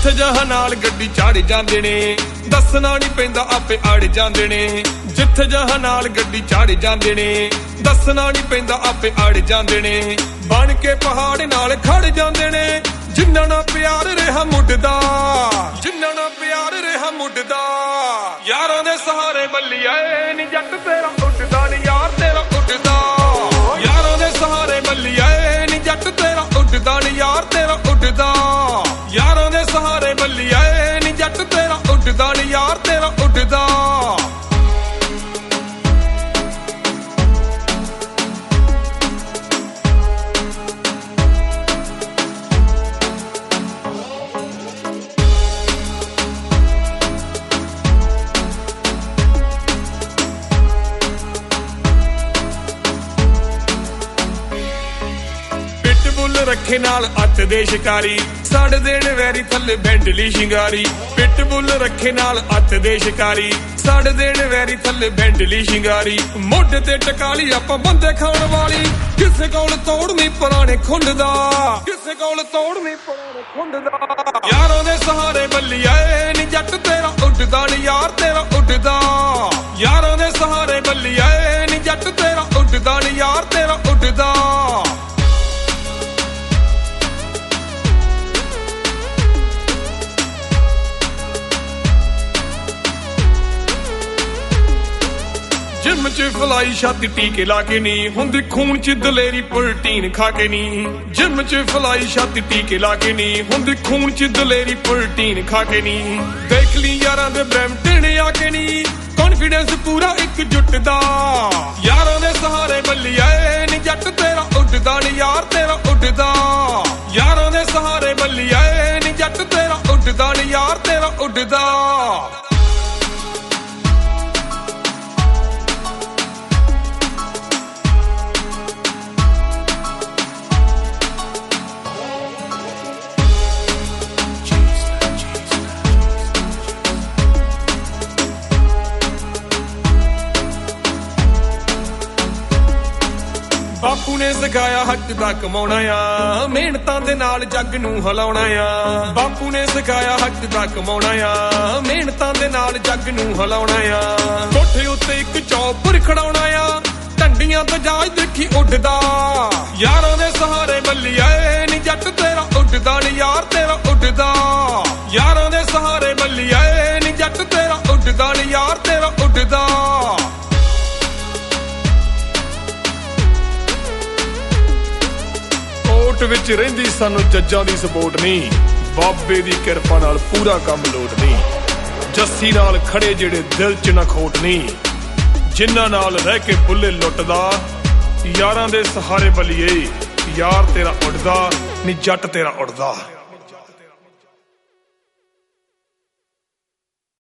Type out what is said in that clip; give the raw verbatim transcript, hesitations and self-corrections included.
ਜਿੱਥੇ ਜਹਾਂ ਨਾਲ ਗੱਡੀ ਚਾੜ ਜਾਂਦੇ ਨੇ ਦੱਸਣਾ ਨਹੀਂ ਪੈਂਦਾ ਆਪੇ ਆੜ ਜਾਂਦੇ ਨੇ ਜਿੱਥੇ ਜਹਾਂ ਨਾਲ ਗੱਡੀ ਚਾੜ ਜਾਂਦੇ ਨੇ ਦੱਸਣਾ ਨਹੀਂ ਪੈਂਦਾ ਆਪੇ ਆੜ ਜਾਂਦੇ ਨੇ ਬਣ ਕੇ ਪਹਾੜ ਨਾਲ ਖੜ ਜਾਂਦੇ ਨੇ ਜਿੰਨਾਂ ਨਾਲ ਪਿਆਰ ਰਿਹਾ ਮੁੱਢਦਾ ਜਿੰਨਾਂ ਨਾਲ ਪਿਆਰ ਰਿਹਾ ਮੁੱਢਦਾ ਯਾਰਾਂ ਦੇ ਸਹਾਰੇ ਮੱਲੀਏ ਨੀ ਜੱਟ ਤੇਰਾ ਉੱਡਦਾ ਨੀ ਯਾਰ ਤੇਰਾ ਉੱਡਦਾ ਯਾਰਾਂ ਦੇ ਸਹਾਰੇ ਮੱਲੀਏ ਨੀ ਜੱਟ ਤੇਰਾ ਉੱਡਦਾ ਨੀ ਯਾਰ ਤੇਰਾ ਉੱਡਦਾ ਯਾਰਾਂ ਦੇ ਸਹਾਰੇ ਮੱਲੀਏ ਨੀ ਜੱਟ ਤੇਰਾ ਉੱਡਦਾ ਨੀ ਯਾਰ ਤੇਰਾ ਉੱਡਦਾ ਰੱਖੇ ਨਾਲ ਅੱਤ ਦੇ ਸ਼ਿਕਾਰੀ ਸਾੜ ਦੇਣ ਵੈਰੀ ਥੱਲੇ ਬੈਂਡਲੀ ਸ਼ਿੰਗਾਰੀ ਪਿੱਟਬੁੱਲ ਰੱਖੇ ਨਾਲ ਅੱਤ ਦੇ ਸ਼ਿਕਾਰੀ ਸਾੜ ਦੇਣ ਵੈਰੀ ਥੱਲੇ ਬੈਂਡਲੀ ਸ਼ਿੰਗਾਰੀ ਮੋਢੇ ਤੇ ਟਕਾਲੀ ਆਪਾਂ ਬੰਦੇ ਖਾਣ ਵਾਲੀ ਕਿਸੇ ਕੋਲ ਤੋੜ ਨਹੀਂ ਪੁਰਾਣੇ ਖੁੰਡ ਦਾ ਕਿਸੇ ਕੋਲ ਤੋੜ ਨਹੀਂ ਪੁਰਾਣੇ ਖੁੰਡ ਦਾ ਯਾਰਾਂ ਦੇ ਸਹਾਰੇ ਬੱਲੀਏ ਨੀ ਜੱਟ ਤੇਰਾ ਉੱਡਦਾ ਨੀ ਯਾਰ ਤੇਰਾ ਉੱਡਦਾ ਯਾਰਾਂ ਦੇ ਸਹਾਰੇ ਬੱਲੀਏ ਨੀ ਜੱਟ ਤੇਰਾ ਉੱਡਦਾ ਨੀ ਯਾਰ ਤੇਰਾ ਉੱਡਦਾ ਜਿਮ ਚ ਫਲਾਈ ਛਾਤੀ ਟੀਕੇ ਲਾ ਕੇ ਨੀ ਹੁੰਦੀ ਖੂਨ ਚ ਦਲੇਰੀ ਪ੍ਰੋਟੀਨ ਖਾ ਕੇ ਨੀ ਜਿਮ ਚ ਫਲਾਈ ਛਾਤੀ ਟੀਕੇ ਲਾ ਕੇ ਨੀ ਹੁੰਦੀ ਖੂਨ ਚ ਦਲੇਰੀ ਪ੍ਰੋਟੀਨ ਖਾ ਕੇ ਨੀ ਦੇਖ ਲਈ ਯਾਰਾਂ ਦੇ ਬ੍ਰੈਂਟਨ ਆ ਕੇ ਨੀ ਕੌਨਫੀਡੈਂਸ ਪੂਰਾ ਇੱਕ ਜੁੱਟ ਦਾ ਯਾਰਾਂ ਦੇ ਸਹਾਰੇ ਬੱਲੀਏ ਨੀ ਜੱਟ ਤੇਰਾ ਉੱਡਦਾ ਨੀ ਯਾਰ ਤੇਰਾ ਉੱਡਦਾ ਯਾਰਾਂ ਦੇ ਸਹਾਰੇ ਬੱਲੀਏ ਨੀ ਜੱਟ ਤੇਰਾ ਉੱਡਦਾ ਨੀ ਯਾਰ ਤੇਰਾ ਉੱਡਦਾ ਬਾਪੂ ਨੇ ਸਿਖਾਇਆ ਹੱਕ ਦਾ ਕਮਾਉਣਾ ਆ ਮਿਹਨਤਾਂ ਦੇ ਨਾਲ ਜੱਗ ਨੂੰ ਹਿਲਾਉਣਾ ਆ ਬਾਪੂ ਨੇ ਸਿਖਾਇਆ ਹੱਕ ਦਾ ਕਮਾਉਣਾ ਆ ਮਿਹਨਤਾਂ ਦੇ ਨਾਲ ਜੱਗ ਨੂੰ ਹਿਲਾਉਣਾ ਆ ਕੋਠੇ ਉੱਤੇ ਇੱਕ ਚੌਪਰ ਖੜਾਉਣਾ ਆ ਢੰਡੀਆਂ ਤੇ ਜਾਜ ਦੇਖੀ ਉੱਡਦਾ ਯਾਰਾਂ ਦੇ ਸਹਾਰੇ ਬੱਲੀਏ ਨੀ ਜੱਟ ਤੇਰਾ ਉੱਡਦਾ ਨੀ ਯਾਰ ਤੇਰਾ ਉੱਡਦਾ ਯਾਰਾਂ ਦੇ ਸਹਾਰੇ ਬੱਲੀਏ ਨੀ ਜੱਟ ਤੇਰਾ ਉੱਡਦਾ ਨੀ ਯਾਰ ਤੇਰਾ ਉੱਡਦਾ ਕੋਟ ਵਿੱਚ ਰਹਿੰਦੀ ਸਾਨੂੰ ਜੱਜਾਂ ਦੀ ਸਪੋਰਟ ਨਹੀਂ ਬਾਬੇ ਦੀ ਕਿਰਪਾ ਨਾਲ ਪੂਰਾ ਕੰਮ ਲੋਟ ਨਹੀਂ ਜੱਸੀ ਨਾਲ ਖੜੇ ਜਿਹੜੇ ਦਿਲ ਚ ਨਾ ਖੋਟ ਨਹੀਂ ਜਿਨ੍ਹਾਂ ਨਾਲ ਰਹਿ ਕੇ ਬੁੱਲੇ ਲੁੱਟਦਾ ਯਾਰਾਂ ਦੇ ਸਹਾਰੇ ਬੱਲੀਏ ਯਾਰ ਤੇਰਾ ਉੱਡਦਾ ਨੀ ਜੱਟ ਤੇਰਾ ਉੱਡਦਾ।